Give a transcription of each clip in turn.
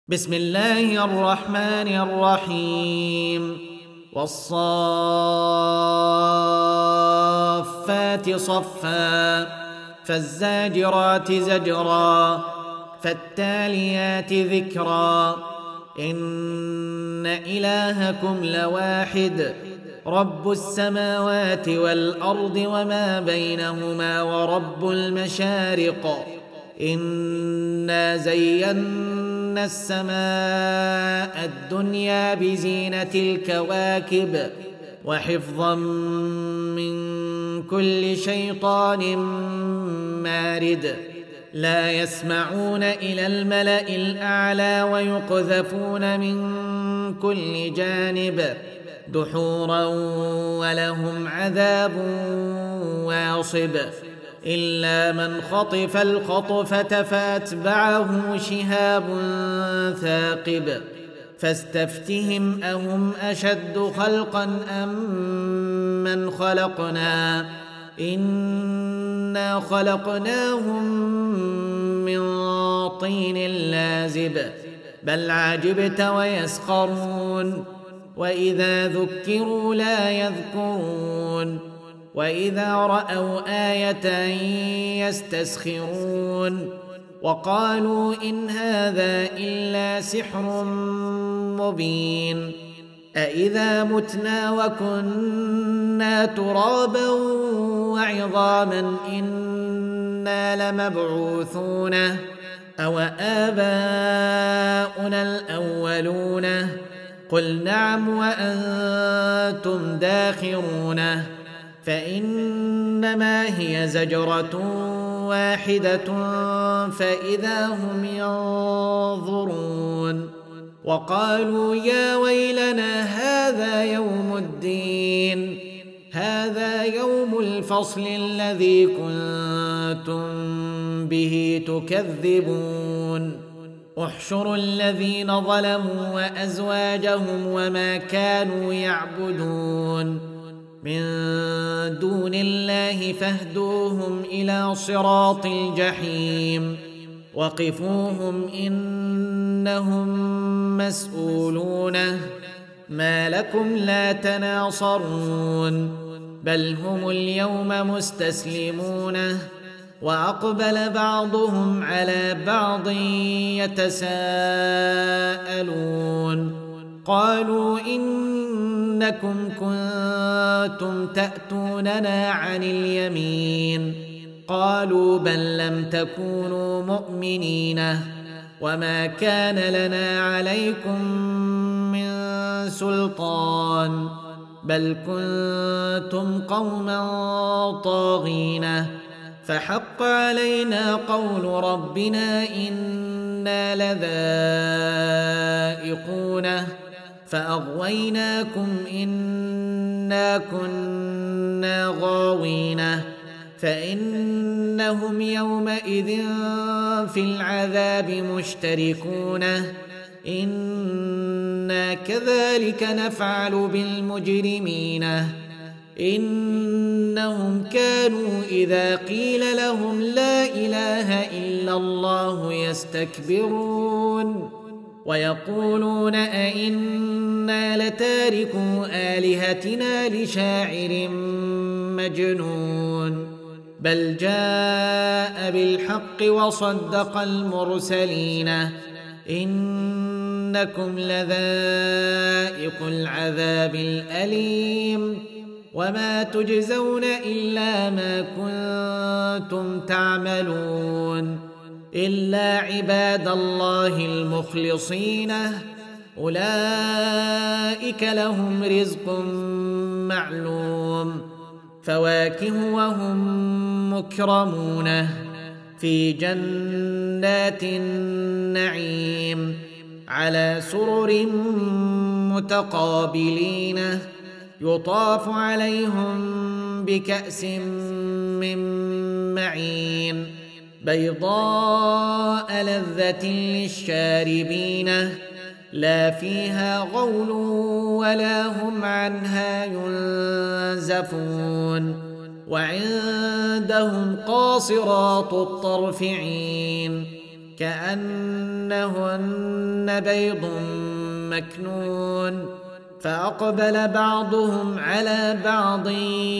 بسم الله الرحمن الرحيم والصافات صفا فالزاجرات زجرا فالتاليات ذكرا إن إلهكم لواحد رب السماوات والأرض وما بينهما ورب المشارق إنا زينا السماء الدنيا بزينة الكواكب وحفظا من كل شيطان مارد لا يسمعون إلى الملأ الأعلى ويقذفون من كل جانب دحورا ولهم عذاب واصب إلا من خطف الخطفة فأتبعه شهاب ثاقب فاستفتهم أهم أشد خلقا أم من خلقنا إنا خلقناهم من طين لازب بل عجبت ويسخرون وإذا ذكروا لا يذكرون وإذا رأوا آية يستسخرون وقالوا إن هذا إلا سحر مبين أإذا متنا وكنا ترابا وعظاما إنا لمبعوثون أو آباؤنا الأولون قل نعم وأنتم داخرون فإنما هي زجرة واحدة فإذا هم ينظرون وقالوا يا ويلنا هذا يوم الدين هذا يوم الفصل الذي كنتم به تكذبون احشروا الذين ظلموا وأزواجهم وما كانوا يعبدون من دون الله فاهدوهم إلى صراط الجحيم وقفوهم إنهم مسؤولون ما لكم لا تناصرون بل هم اليوم مستسلمون وأقبل بعضهم على بعض يتساءلون قالوا إنكم كنتم تأتوننا عن اليمين قالوا بل لم تكونوا مؤمنين وما كان لنا عليكم من سلطان بل كنتم قوما طاغين فحق علينا قول ربنا إنا لذائقون فأغويناكم إنا كنا غاوين فإنهم يومئذ في العذاب مشتركون إنا كذلك نفعل بالمجرمين إنهم كانوا إذا قيل لهم لا إله إلا الله يستكبرون ويقولون أئنا لتاركو آلهتنا لشاعر مجنون بل جاء بالحق وصدق المرسلين إنكم لذائق العذاب الأليم وما تجزون إلا ما كنتم تعملون إلا عباد الله المخلصين أولئك لهم رزق معلوم فواكه وهم مكرمون في جنات النعيم على سرر متقابلين يطاف عليهم بكأس من معين بيضاء لذة للشاربين لا فيها غول ولا هم عنها ينزفون وعندهم قاصرات الطرف عين كأنهن بيض مكنون فأقبل بعضهم على بعض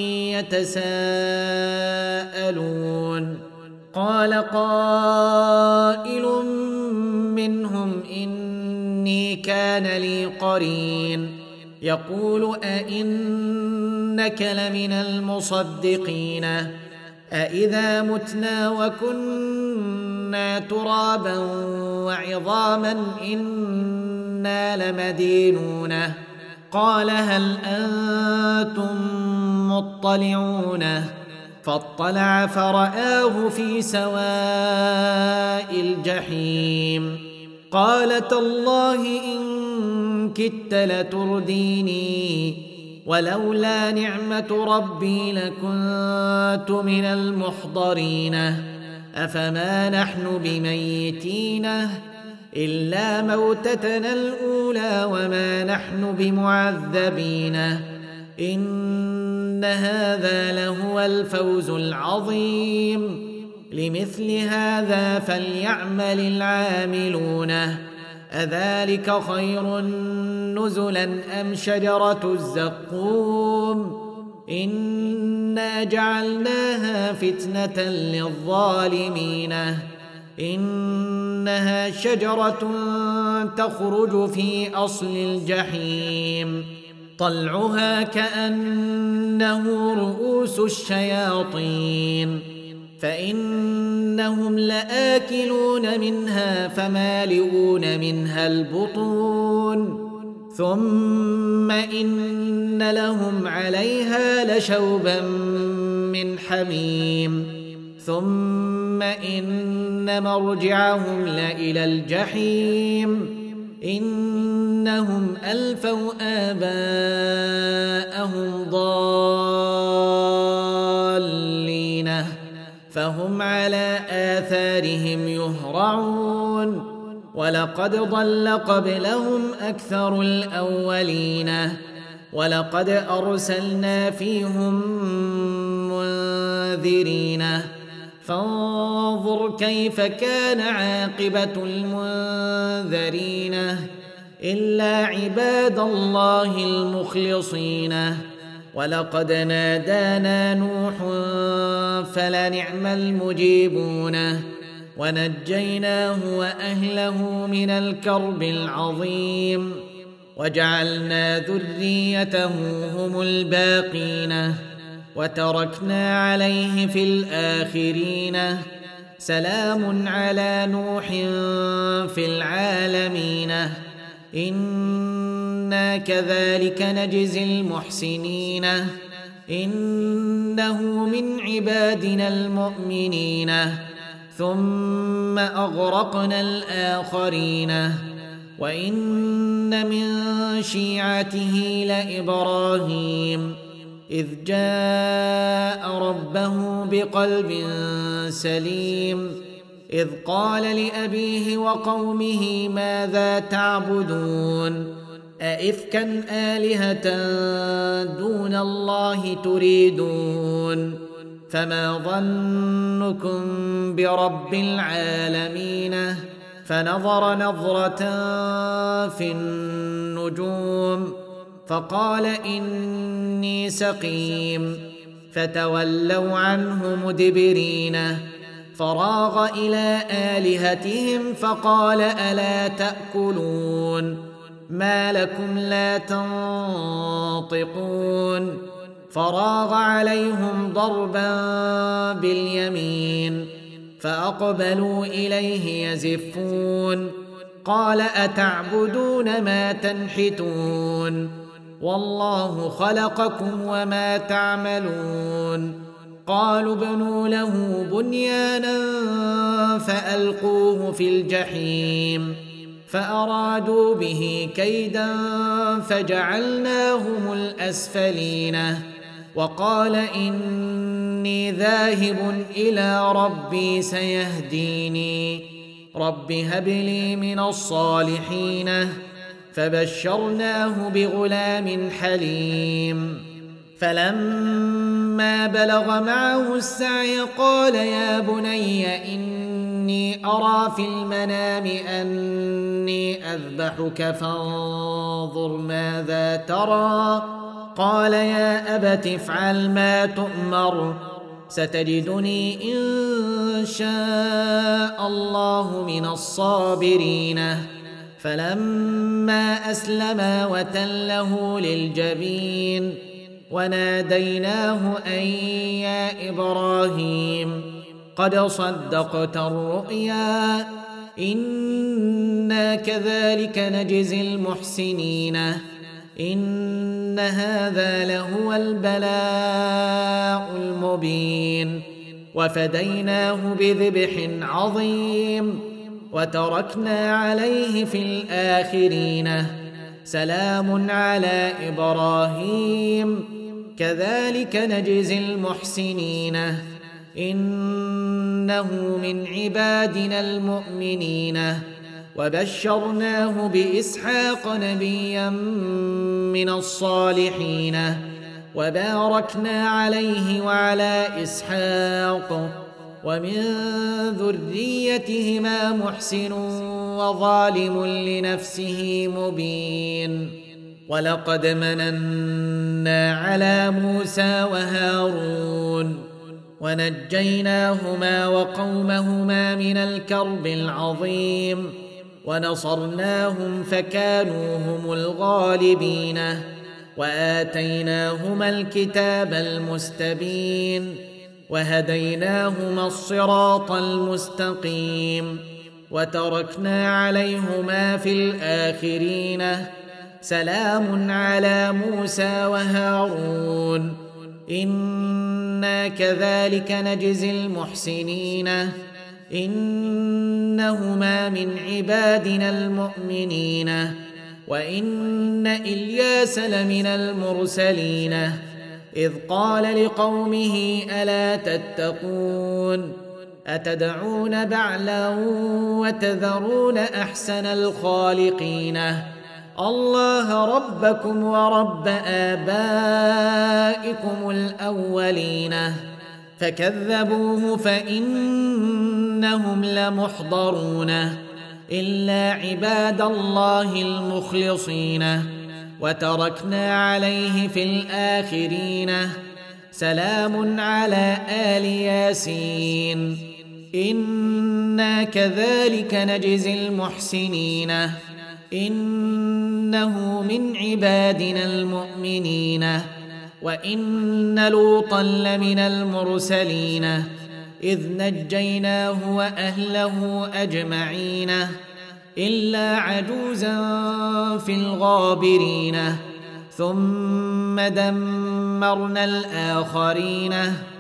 يتساءلون قال قائل منهم إني كان لي قرين يقول أئنك لمن المصدقين أإذا متنا وكنا ترابا وعظاما إنا لمدينون قال هل أنتم مطلعون فاطلع فرآه في سواء الجحيم قال تالله إن كدت لترديني ولولا نعمة ربي لكنت من المحضرين أفما نحن بميتين إلا موتتنا الأولى وما نحن بمعذبين إن هذا لهو الفوز العظيم لمثل هذا فليعمل العاملون أذلك خير نزلا أم شجرة الزقوم إنا جعلناها فتنة للظالمين إنها شجرة تخرج في أصل الجحيم طلعها كأنه رؤوس الشياطين فإنهم لآكلون منها فمالئون منها البطون ثم إن لهم عليها لشوبا من حميم ثم إن مرجعهم لإلى الجحيم إنهم ألفوا آباءهم ضالين فهم على آثارهم يهرعون ولقد ضل قبلهم أكثر الأولين ولقد أرسلنا فيهم منذرين فانظر كيف كان عاقبة المنذرين إلا عباد الله المخلصين ولقد نادانا نوح فلنعم المجيبون ونجيناه وأهله من الكرب العظيم وجعلنا ذريته هم الباقين وتركنا عليه في الآخرين سلام على نوح في العالمين إنا كذلك نجزي المحسنين إنه من عبادنا المؤمنين ثم أغرقنا الآخرين وإن من شيعته لإبراهيم إذ جاء ربه بقلب سليم إذ قال لأبيه وقومه ماذا تعبدون أئفكا آلهة دون الله تريدون فما ظنكم برب العالمين فنظر نظرة في النجوم فقال إني سقيم فتولوا عنه مدبرين فراغ إلى آلهتهم فقال ألا تأكلون ما لكم لا تنطقون فراغ عليهم ضربا باليمين فأقبلوا إليه يزفون قال أتعبدون ما تنحتون والله خلقكم وما تعملون قالوا ابنوا له بنيانا فألقوه في الجحيم فأرادوا به كيدا فجعلناهم الأسفلين وقال إني ذاهب إلى ربي سيهديني رب هب لي من الصالحين فبشرناه بغلام حليم فلما بلغ معه السعي قال يا بني إني إني أرى في المنام أني أذبحك فانظر ماذا ترى قال يا أبت افعل ما تؤمر ستجدني إن شاء الله من الصابرين فلما أسلما وتله للجبين وناديناه أن يا إبراهيم قد صدقت الرؤيا إنا كذلك نجزي المحسنين إن هذا لهو البلاء المبين وفديناه بذبح عظيم وتركنا عليه في الآخرين سلام على إبراهيم كذلك نجزي المحسنين إنه من عبادنا المؤمنين وبشرناه بإسحاق نبيا من الصالحين وباركنا عليه وعلى إسحاق ومن ذريتهما محسن وظالم لنفسه مبين ولقد مننا على موسى وهارون ونجيناهما وقومهما من الكرب العظيم ونصرناهم فكانوا هم الغالبين وآتيناهما الكتاب المستبين وهديناهما الصراط المستقيم وتركنا عليهما في الآخرين سلام على موسى وهارون إنا كذلك نجزي المحسنين إنهما من عبادنا المؤمنين وإن إلياس لمن المرسلين إذ قال لقومه ألا تتقون أتدعون بعلا وتذرون أحسن الخالقين الله ربكم ورب آبائكم الأولين فكذبوه فإنهم لمحضرون إلا عباد الله المخلصين وتركنا عليه في الآخرين سلام على آل ياسين إنا كذلك نجزي المحسنين إنه من عبادنا المؤمنين وإن لوطا لمن المرسلين إذ نجيناه وأهله أجمعين إلا عجوزا في الغابرين ثم دمرنا الآخرين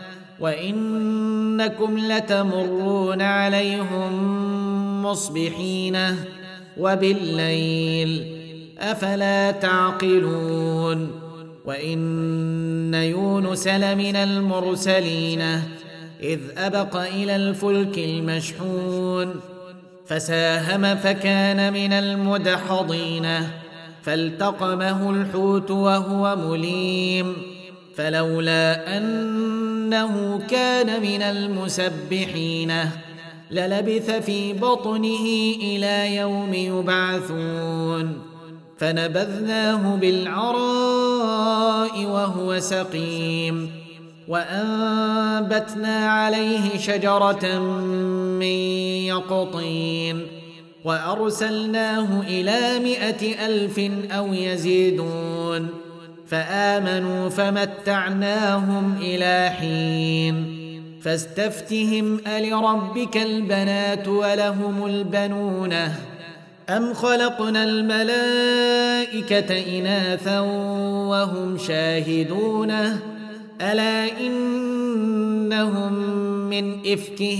وإنكم لتمرون عليهم مصبحين وبالليل أفلا تعقلون وإن يونس لمن المرسلين إذ أبق إلى الفلك المشحون فساهم فكان من المدحضين فالتقمه الحوت وهو مليم فلولا أنه كان من المسبحين للبث في بطنه إلى يوم يبعثون فنبذناه بالعراء وهو سقيم وأنبتنا عليه شجرة من يقطين وأرسلناه إلى 100,000 أو يزيدون فآمنوا فمتعناهم إلى حين فاستفتهم ألربك البنات ولهم البنون أم خلقنا الملائكة إناثا وهم شاهدون ألا إنهم من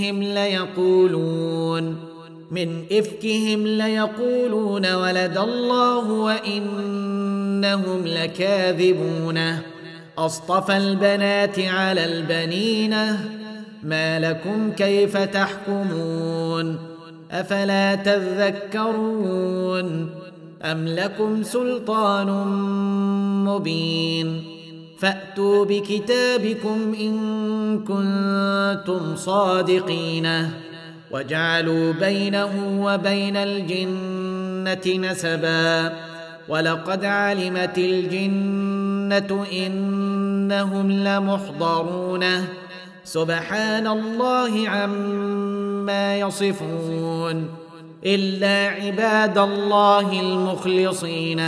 إفكهم ليقولون ولد الله وإنهم لكاذبون أصطفى البنات على البنين ما لكم كيف تحكمون أفلا تذكرون أم لكم سلطان مبين فأتوا بكتابكم إن كنتم صادقين وجعلوا بينه وبين الجنة نسبا ولقد علمت الجنة إنهم لمحضرون سبحان الله عما يصفون إلا عباد الله المخلصين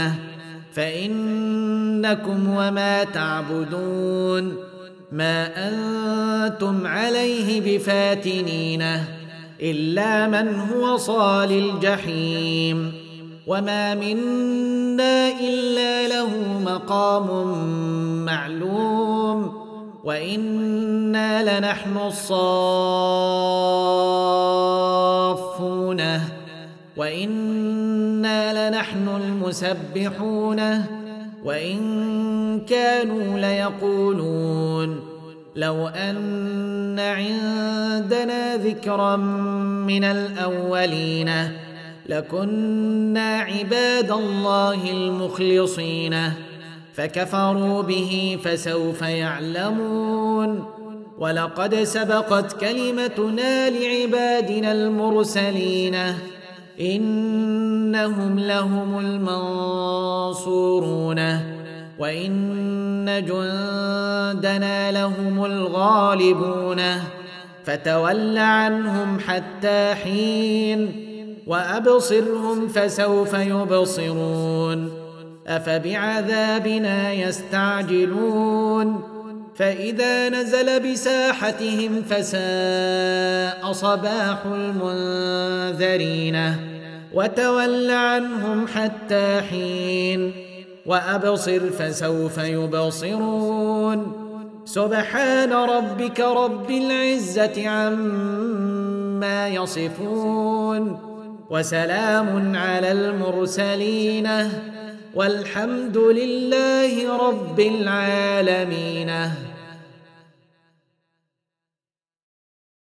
فإنكم وما تعبدون ما أنتم عليه بفاتنين إلا من هو صال الجحيم وما منا إلا له مقام معلوم وإنا لنحن الصافون وإنا لنحن المسبحون وإن كانوا ليقولون لو أن عندنا ذكرا من الأولين لكنا عباد الله المخلصين فكفروا به فسوف يعلمون ولقد سبقت كلمتنا لعبادنا المرسلين إنهم لهم المنصورون وإن جندنا لهم الغالبون فتول عنهم حتى حين وأبصرهم فسوف يبصرون أفبعذابنا يستعجلون فإذا نزل بساحتهم فساء صباح المنذرين وتول عنهم حتى حين وأبصر فسوف يبصرون سبحان ربك رب العزة عما يصفون وسلام على المرسلين والحمد لله رب العالمين.